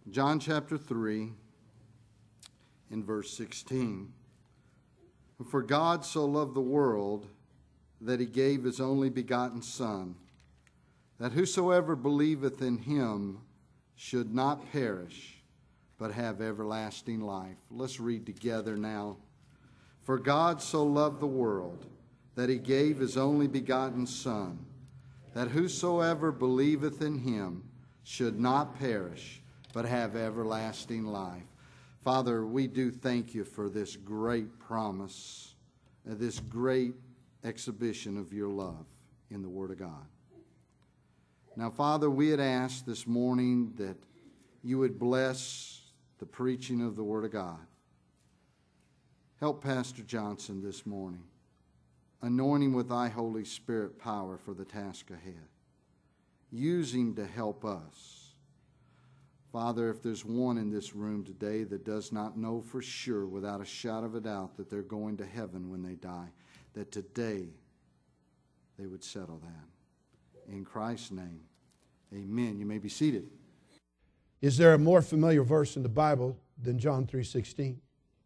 John chapter 3 in verse 16. For God so loved the world that he gave his only begotten Son, that whosoever believeth in him should not perish, but have everlasting life. Let's read together now. For God so loved the world that he gave his only begotten Son, that whosoever believeth in him should not perish, but have everlasting life. Father, we do thank you for this great promise, this great exhibition of your love in the Word of God. Now, Father, we had asked this morning that you would bless the preaching of the Word of God. Help Pastor Johnson this morning. Anoint him with thy Holy Spirit power for the task ahead. Use him to help us. Father, if there's one in this room today that does not know for sure, without a shadow of a doubt, that they're going to heaven when they die, that today they would settle that. In Christ's name, amen. You may be seated. Is there a more familiar verse in the Bible than John 3:16?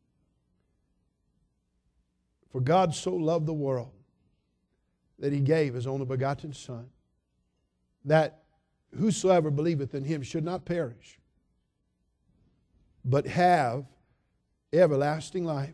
For God so loved the world that he gave his only begotten Son, that whosoever believeth in him should not perish, but have everlasting life.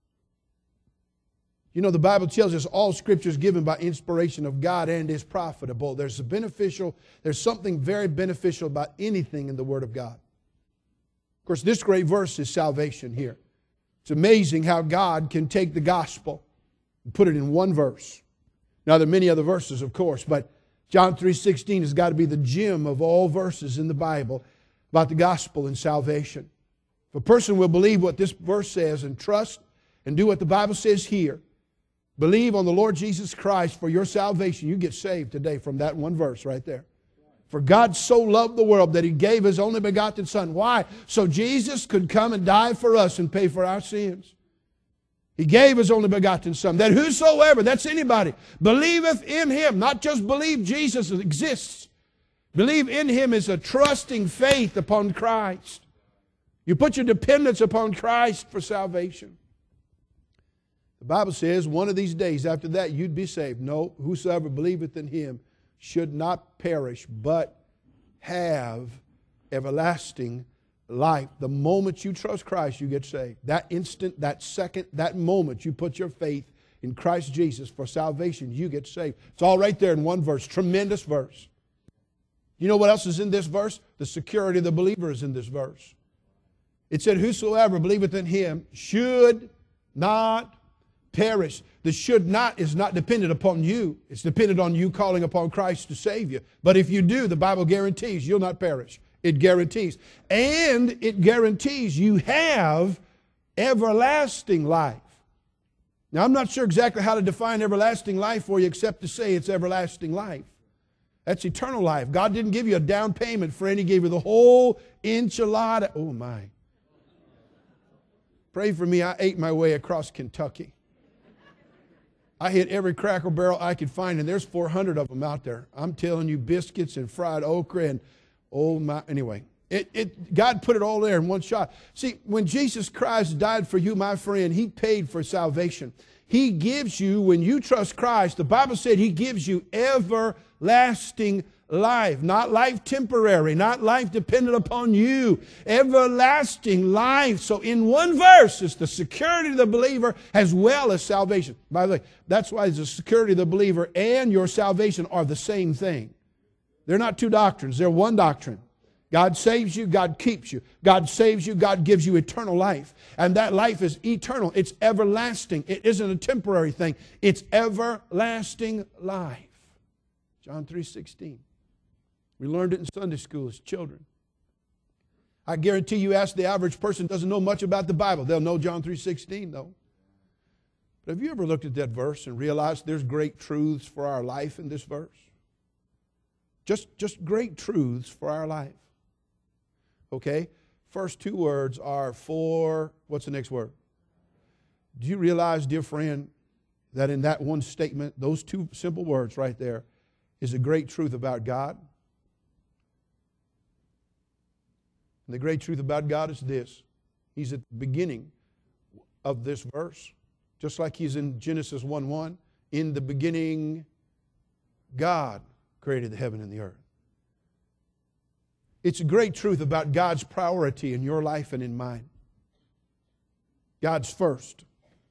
You know, the Bible tells us all Scripture is given by inspiration of God and is profitable. There's something very beneficial about anything in the Word of God. Of course, this great verse is salvation here. It's amazing how God can take the gospel and put it in one verse. Now, there are many other verses, of course, but John 3:16 has got to be the gem of all verses in the Bible about the gospel and salvation. If a person will believe what this verse says and trust and do what the Bible says here, believe on the Lord Jesus Christ for your salvation, you get saved today from that one verse right there. For God so loved the world that he gave his only begotten Son. Why? So Jesus could come and die for us and pay for our sins. He gave his only begotten Son, that whosoever, that's anybody, believeth in him, not just believe Jesus exists. Believe in him is a trusting faith upon Christ. You put your dependence upon Christ for salvation. The Bible says one of these days after that you'd be saved. No, whosoever believeth in him should not perish, but have everlasting life. The moment you trust Christ, you get saved. That instant, that second, that moment you put your faith in Christ Jesus for salvation, you get saved. It's all right there in one verse. Tremendous verse. You know what else is in this verse? The security of the believer is in this verse. It said, whosoever believeth in him should not perish. The should not is not dependent upon you. It's dependent on you calling upon Christ to save you. But if you do, the Bible guarantees you'll not perish. It guarantees. And it guarantees you have everlasting life. Now, I'm not sure exactly how to define everlasting life for you except to say it's everlasting life. That's eternal life. God didn't give you a down payment, friend. He gave you the whole enchilada. Oh, my. Pray for me. I ate my way across Kentucky. I hit every Cracker Barrel I could find, and there's 400 of them out there. I'm telling you, biscuits and fried okra and, oh my, anyway. God put it all there in one shot. See, when Jesus Christ died for you, my friend, he paid for salvation. He gives you, when you trust Christ, the Bible said he gives you everlasting life. Not life temporary, not life dependent upon you. Everlasting life. So in one verse, it's the security of the believer as well as salvation. By the way, that's why the security of the believer and your salvation are the same thing. They're not two doctrines, they're one doctrine. God saves you, God keeps you. God saves you, God gives you eternal life. And that life is eternal. It's everlasting. It isn't a temporary thing. It's everlasting life. John 3:16. We learned it in Sunday school as children. I guarantee you ask the average person doesn't know much about the Bible. They'll know John 3:16 though. But have you ever looked at that verse and realized there's great truths for our life in this verse? Just great truths for our life. Okay? First two words are for, what's the next word? Do you realize, dear friend, that in that one statement, those two simple words right there, is a great truth about God? And the great truth about God is this. He's at the beginning of this verse. Just like He's in Genesis 1:1. In the beginning, God created the heaven and the earth. It's a great truth about God's priority in your life and in mine. God's first.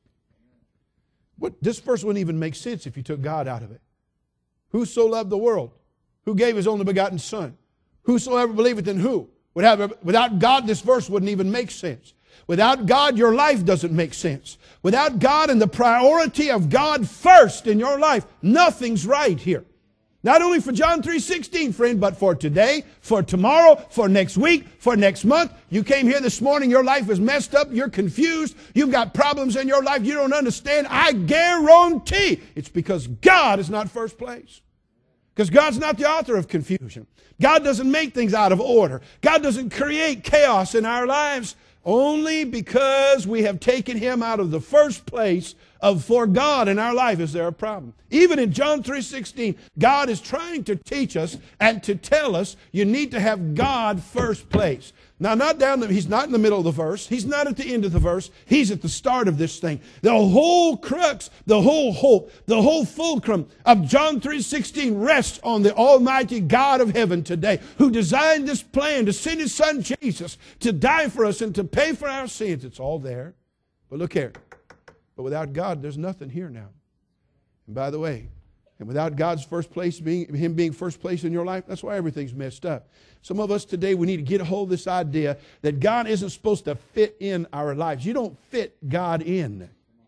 This verse wouldn't even make sense if you took God out of it. Who so loved the world? Who gave His only begotten Son? Whosoever believeth in who? Without God, this verse wouldn't even make sense. Without God, your life doesn't make sense. Without God and the priority of God first in your life, nothing's right here. Not only for John 3:16, friend, but for today, for tomorrow, for next week, for next month. You came here this morning, your life is messed up, you're confused, you've got problems in your life you don't understand. I guarantee it's because God is not first place. Because God's not the author of confusion. God doesn't make things out of order. God doesn't create chaos in our lives. Only because we have taken Him out of the first place for God in our life is there a problem. Even in John 3:16, God is trying to teach us and to tell us you need to have God first place. Now, He's not in the middle of the verse. He's not at the end of the verse. He's at the start of this thing. The whole crux, the whole hope, the whole fulcrum of John 3:16 rests on the Almighty God of heaven today, who designed this plan to send His Son Jesus to die for us and to pay for our sins. It's all there. But look here. But without God, there's nothing here now. And by the way, and without God's first place, Him being first place in your life, that's why everything's messed up. Some of us today, we need to get a hold of this idea that God isn't supposed to fit in our lives. You don't fit God in.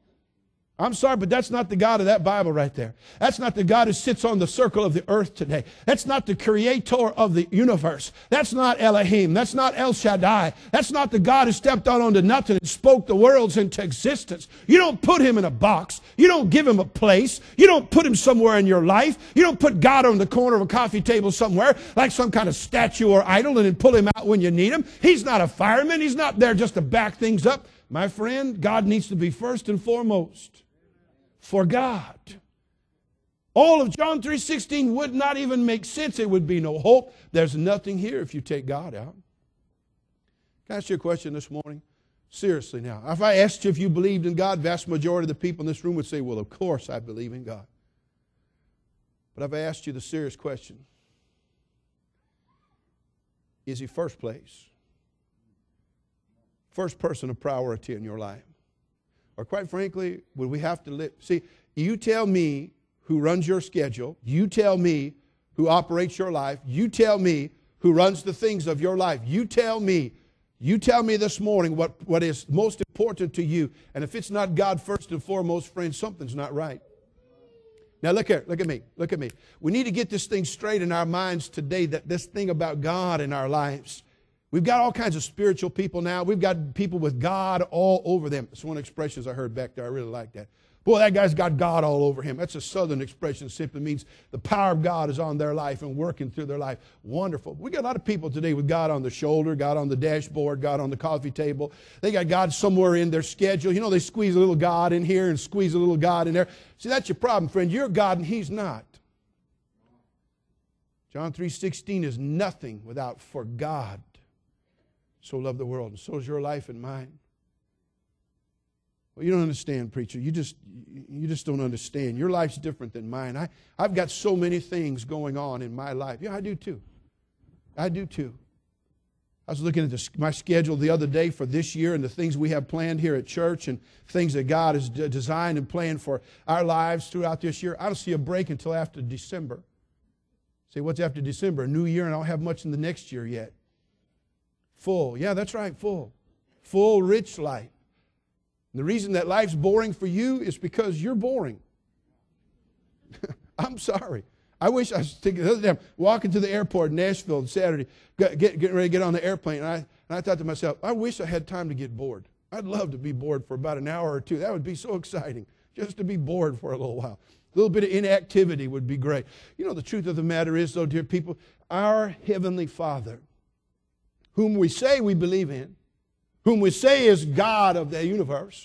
I'm sorry, but that's not the God of that Bible right there. That's not the God who sits on the circle of the earth today. That's not the creator of the universe. That's not Elohim. That's not El Shaddai. That's not the God who stepped out onto nothing and spoke the worlds into existence. You don't put Him in a box. You don't give Him a place. You don't put Him somewhere in your life. You don't put God on the corner of a coffee table somewhere like some kind of statue or idol and then pull Him out when you need Him. He's not a fireman. He's not there just to back things up. My friend, God needs to be first and foremost. For God. All of John 3:16 would not even make sense. It would be no hope. There's nothing here if you take God out. Can I ask you a question this morning? Seriously now. If I asked you if you believed in God, the vast majority of the people in this room would say, well, of course I believe in God. But if I asked you the serious question, is He first place? First person of priority in your life? Or quite frankly, would we have to live? See, you tell me who runs your schedule. You tell me who operates your life. You tell me who runs the things of your life. You tell me this morning what is most important to you. And if it's not God first and foremost, friends, something's not right. Now look here, look at me. We need to get this thing straight in our minds today, that this thing about God in our lives. We've got all kinds of spiritual people now. We've got people with God all over them. That's one of the expressions I heard back there. I really like that. Boy, that guy's got God all over him. That's a southern expression. It simply means the power of God is on their life and working through their life. Wonderful. We got a lot of people today with God on the shoulder, God on the dashboard, God on the coffee table. They got God somewhere in their schedule. You know, they squeeze a little God in here and squeeze a little God in there. See, that's your problem, friend. You're God and He's not. John 3:16 is nothing without for God so loved the world, and so is your life and mine. Well, you don't understand, preacher. You just don't understand. Your life's different than mine. I've got so many things going on in my life. Yeah, I do too. I do too. I was looking at my schedule the other day for this year and the things we have planned here at church and things that God has designed and planned for our lives throughout this year. I don't see a break until after December. Say, what's after December? A new year, and I don't have much in the next year yet. Full. Yeah, that's right, full. Full, rich life. And the reason that life's boring for you is because you're boring. I'm sorry. I wish I was thinking the other day, walking to the airport in Nashville on Saturday, getting ready to get on the airplane, and I thought to myself, I wish I had time to get bored. I'd love to be bored for about an hour or two. That would be so exciting, just to be bored for a little while. A little bit of inactivity would be great. You know, the truth of the matter is, though, dear people, our Heavenly Father, whom we say we believe in, whom we say is God of the universe,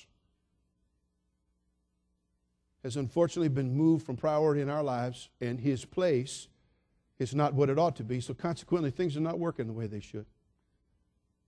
has unfortunately been moved from priority in our lives, and His place is not what it ought to be, so consequently things are not working the way they should.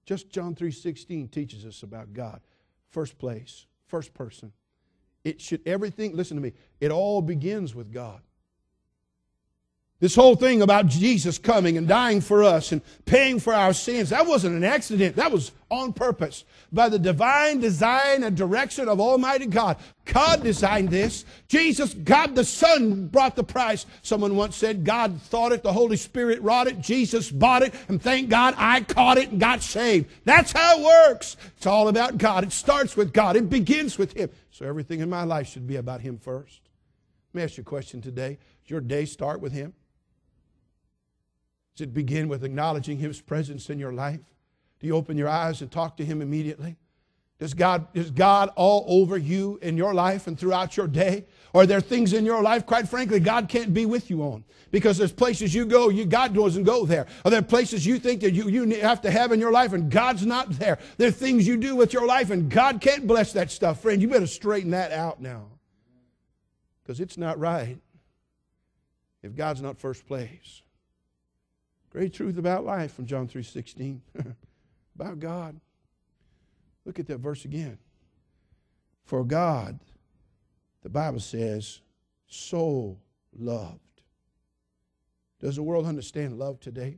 Just John 3:16 teaches us about God. First place, first person. It should, everything, listen to me, it all begins with God. This whole thing about Jesus coming and dying for us and paying for our sins, that wasn't an accident. That was on purpose. By the divine design and direction of Almighty God. God designed this. Jesus, God the Son, brought the price. Someone once said God thought it, the Holy Spirit wrought it, Jesus bought it, and thank God I caught it and got saved. That's how it works. It's all about God. It starts with God. It begins with Him. So everything in my life should be about Him first. Let me ask you a question today. Does your day start with Him? Does it begin with acknowledging His presence in your life? Do you open your eyes and talk to Him immediately? Is God all over you in your life and throughout your day? Or are there things in your life, quite frankly, God can't be with you on? Because there's places you go, God doesn't go there. Are there places you think that you have to have in your life and God's not there? There are things you do with your life and God can't bless that stuff. Friend, you better straighten that out now. Because it's not right if God's not first place. Great truth about life from John 3:16. About God. Look at that verse again. For God, the Bible says, so loved. Does the world understand love today?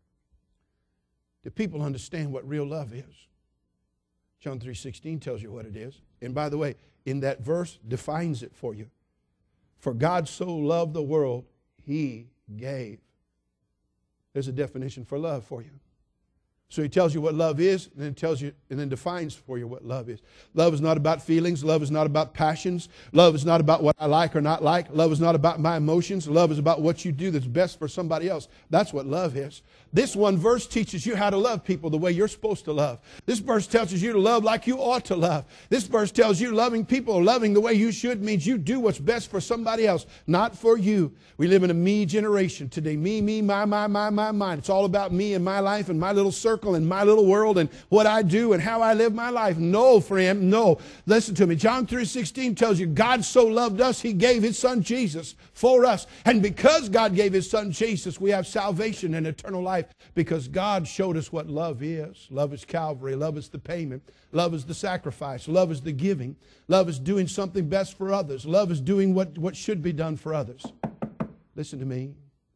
Do people understand what real love is? John 3:16 tells you what it is. And by the way, in that verse defines it for you. For God so loved the world, He gave. There's a definition for love for you. So He tells you what love is, and then tells you, and then defines for you what love is. Love is not about feelings. Love is not about passions. Love is not about what I like or not like. Love is not about my emotions. Love is about what you do that's best for somebody else. That's what love is. This one verse teaches you how to love people the way you're supposed to love. This verse tells you to love like you ought to love. This verse tells you loving people or loving the way you should means you do what's best for somebody else, not for you. We live in a me generation today. Me, my. It's all about me and my life and my little circle and my little world and what I do and how I live my life. No, friend, no. Listen to me. John 3:16 tells you God so loved us, He gave His Son Jesus for us. And because God gave His Son Jesus, we have salvation and eternal life because God showed us what love is. Love is Calvary. Love is the payment. Love is the sacrifice. Love is the giving. Love is doing something best for others. Love is doing what should be done for others. Listen to me.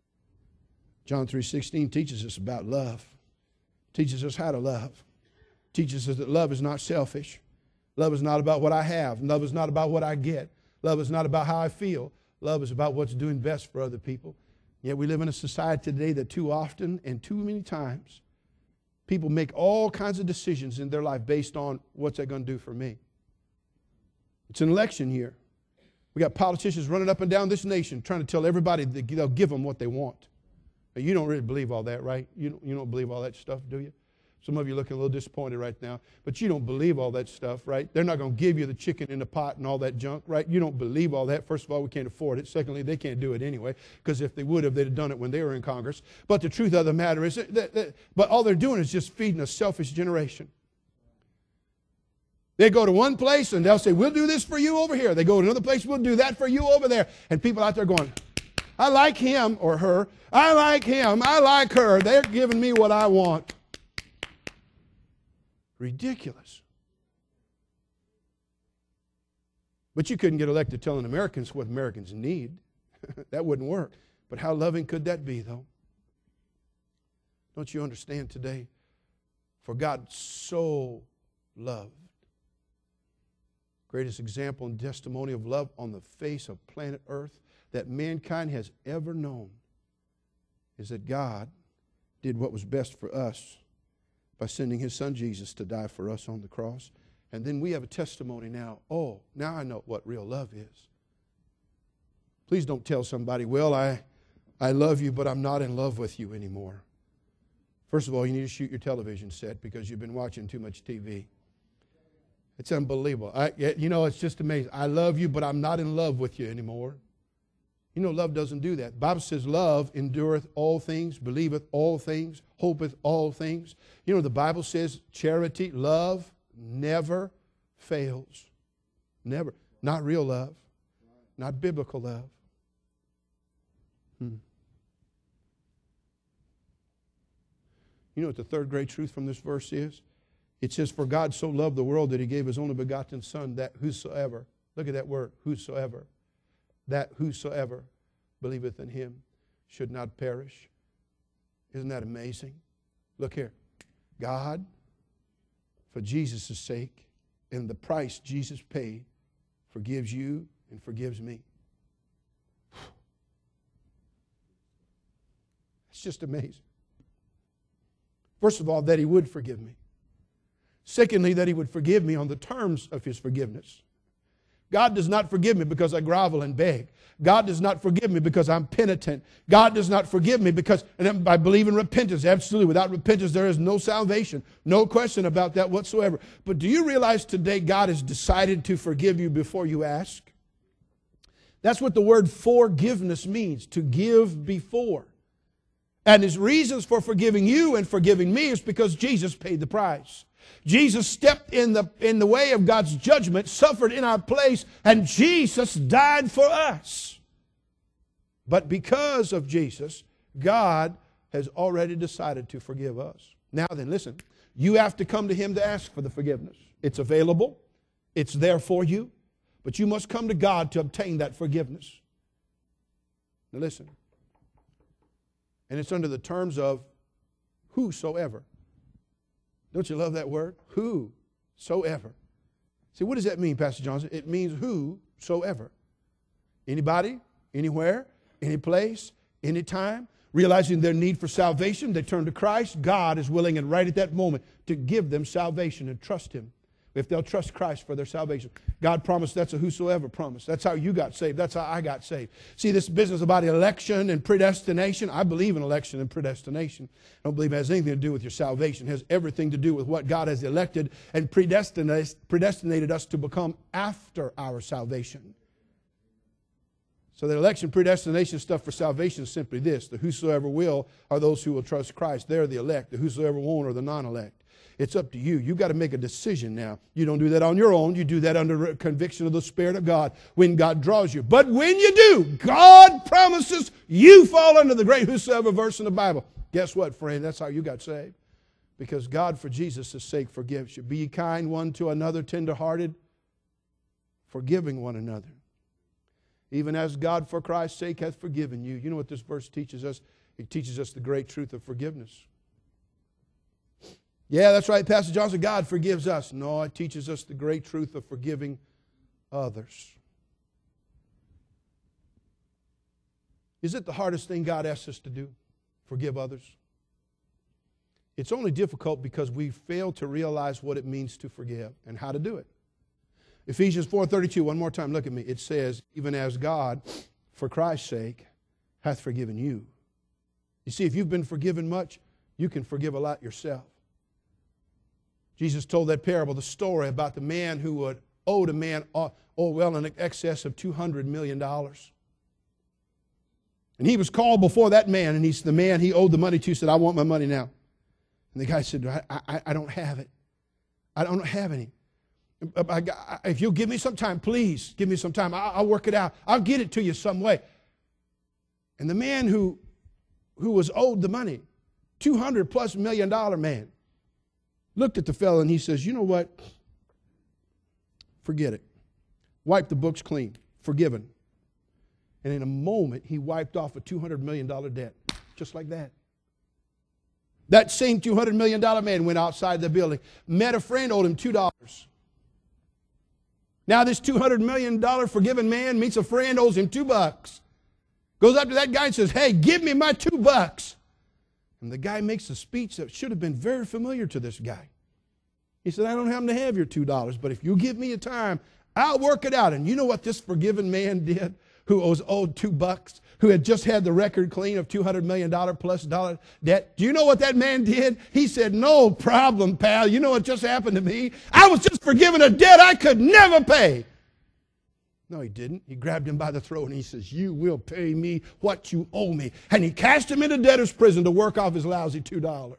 John 3:16 teaches us about love. Teaches us how to love. Teaches us that love is not selfish. Love is not about what I have. Love is not about what I get. Love is not about how I feel. Love is about what's doing best for other people. Yet we live in a society today that too often and too many times people make all kinds of decisions in their life based on what's that going to do for me. It's an election year. We got politicians running up and down this nation trying to tell everybody that they'll give them what they want. Now, you don't really believe all that, right? You don't believe all that stuff, do you? Some of you are looking a little disappointed right now, but you don't believe all that stuff, right? They're not going to give you the chicken in the pot and all that junk, right? You don't believe all that. First of all, we can't afford it. Secondly, they can't do it anyway, because if they would have, they'd have done it when they were in Congress. But the truth of the matter is, but all they're doing is just feeding a selfish generation. They go to one place and they'll say, we'll do this for you over here. They go to another place, we'll do that for you over there. And people out there going, I like him or her. I like him. I like her. They're giving me what I want. Ridiculous. But you couldn't get elected telling Americans what Americans need. That wouldn't work. But how loving could that be, though? Don't you understand today? For God so loved. Greatest example and testimony of love on the face of planet Earth that mankind has ever known is that God did what was best for us by sending His Son Jesus to die for us on the cross. And then we have a testimony now. Oh, now I know what real love is. Please don't tell somebody, well, I love you, but I'm not in love with you anymore. First of all, you need to shoot your television set because you've been watching too much TV. It's unbelievable. It's just amazing. I love you, but I'm not in love with you anymore. You know, love doesn't do that. The Bible says love endureth all things, believeth all things, hopeth all things. You know, the Bible says charity, love, never fails. Never. Not real love. Not biblical love. You know what the third great truth from this verse is? It says, for God so loved the world that he gave his only begotten Son, that whosoever, look at that word, whosoever, that whosoever believeth in him should not perish. Isn't that amazing? Look here. God, for Jesus' sake, and the price Jesus paid, forgives you and forgives me. It's just amazing. First of all, that he would forgive me. Secondly, that he would forgive me on the terms of his forgiveness. God does not forgive me because I grovel and beg. God does not forgive me because I'm penitent. God does not forgive me because I believe in repentance. Absolutely. Without repentance, there is no salvation. No question about that whatsoever. But do you realize today God has decided to forgive you before you ask? That's what the word forgiveness means, to give before. And his reasons for forgiving you and forgiving me is because Jesus paid the price. Jesus stepped in the way of God's judgment, suffered in our place, and Jesus died for us. But because of Jesus, God has already decided to forgive us. Now then, listen, you have to come to him to ask for the forgiveness. It's available. It's there for you. But you must come to God to obtain that forgiveness. Now listen. And it's under the terms of whosoever. Don't you love that word? Whosoever. See, what does that mean, Pastor Johnson? It means whosoever. Anybody, anywhere, any place, any time, realizing their need for salvation, they turn to Christ. God is willing and right at that moment to give them salvation and trust him. If they'll trust Christ for their salvation. God promised that's a whosoever promise. That's how you got saved. That's how I got saved. See, this business about election and predestination, I believe in election and predestination. I don't believe it has anything to do with your salvation. It has everything to do with what God has elected and predestinated us to become after our salvation. So the election predestination stuff for salvation is simply this. The whosoever will are those who will trust Christ. They're the elect. The whosoever won't are the non-elect. It's up to you. You've got to make a decision now. You don't do that on your own. You do that under conviction of the Spirit of God when God draws you. But when you do, God promises you fall under the great whosoever verse in the Bible. Guess what, friend? That's how you got saved. Because God, for Jesus' sake, forgives you. Be ye kind one to another, tender-hearted, forgiving one another. Even as God, for Christ's sake, hath forgiven you. You know what this verse teaches us? It teaches us the great truth of forgiveness. Yeah, that's right, Pastor Johnson. God forgives us. No, it teaches us the great truth of forgiving others. Is it the hardest thing God asks us to do? Forgive others? It's only difficult because we fail to realize what it means to forgive and how to do it. Ephesians 4:32, one more time, look at me. It says, even as God, for Christ's sake, hath forgiven you. You see, if you've been forgiven much, you can forgive a lot yourself. Jesus told that parable, the story about the man who owed a man well in excess of $200 million. And he was called before that man, and the man he owed the money to said, I want my money now. And the guy said, I don't have it. I don't have any. If you'll give me some time, please give me some time. I'll work it out. I'll get it to you some way. And the man who was owed the money, $200+ million man, looked at the fellow and he says, you know what? Forget it. Wipe the books clean. Forgiven. And in a moment, he wiped off a $200 million debt. Just like that. That same $200 million man went outside the building, met a friend, owed him $2. Now this $200 million forgiven man meets a friend, owes him $2. Goes up to that guy and says, hey, give me my $2. And the guy makes a speech that should have been very familiar to this guy. He said, I don't happen to have your $2, but if you give me a time, I'll work it out. And you know what this forgiven man did, who was owed $2, who had just had the record clean of $200 million plus debt? Do you know what that man did? He said, no problem, pal. You know what just happened to me? I was just forgiven a debt I could never pay. No, he didn't. He grabbed him by the throat and he says, you will pay me what you owe me. And he cast him into debtor's prison to work off his lousy $2.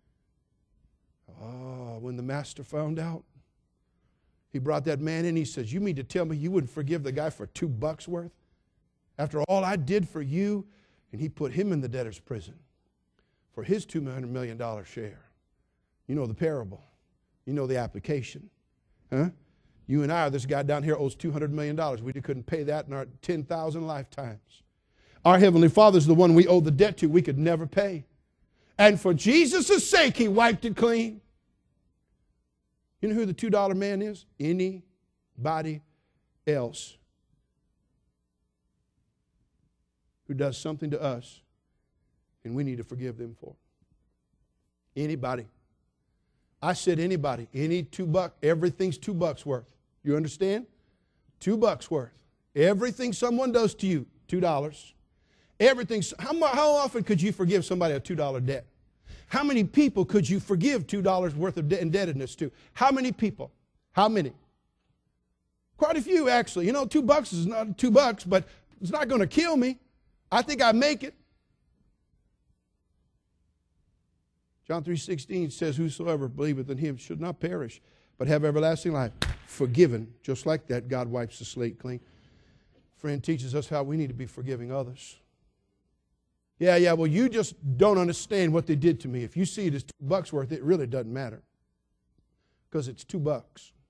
Oh, when the master found out, he brought that man in. He says, you mean to tell me you wouldn't forgive the guy for $2 worth? After all I did for you? And he put him in the debtor's prison. for his $200 million share. You know the parable. You know the application. Huh? You and I, this guy down here owes $200 million. We couldn't pay that in our 10,000 lifetimes. Our Heavenly Father's the one we owe the debt to we could never pay. And for Jesus' sake, he wiped it clean. You know who the $2 man is? Anybody else who does something to us and we need to forgive them for. Anybody. I said anybody. Any $2, everything's $2 worth. You understand? $2 worth. Everything someone does to you, $2. Everything. How often could you forgive somebody a $2 debt? How many people could you forgive $2 worth of indebtedness to? How many people? How many? Quite a few, actually. You know, $2 is not $2, but it's not going to kill me. I think I make it. John 3:16 says, whosoever believeth in him should not perish, but have everlasting life. Forgiven. Just like that, God wipes the slate clean. Friend teaches us how we need to be forgiving others. Yeah, well, you just don't understand what they did to me. If you see it as $2 worth, it really doesn't matter. Because it's $2.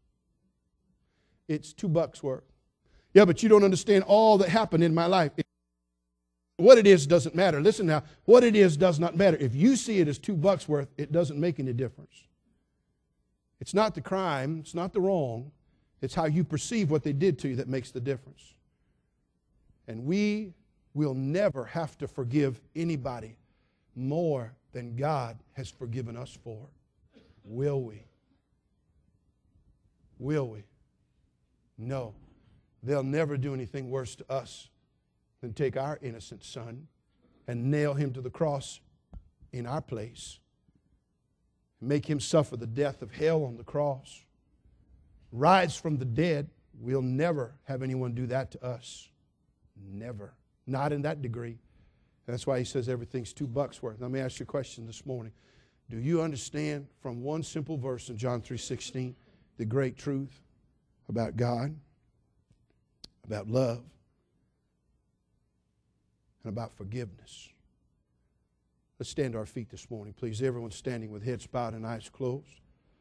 It's $2 worth. Yeah, but you don't understand all that happened in my life. What it is doesn't matter. Listen now, what it is does not matter. If you see it as $2 worth, it doesn't make any difference. It's not the crime, it's not the wrong, it's how you perceive what they did to you that makes the difference. And we will never have to forgive anybody more than God has forgiven us for. Will we? Will we? No. They'll never do anything worse to us than take our innocent son and nail him to the cross in our place. Make him suffer the death of hell on the cross. Rise from the dead. We'll never have anyone do that to us. Never. Not in that degree. That's why he says everything's $2 worth. Let me ask you a question this morning. Do you understand from one simple verse in John 3:16 the great truth about God, about love, and about forgiveness? Let's stand to our feet this morning, please. Everyone standing with heads bowed and eyes closed.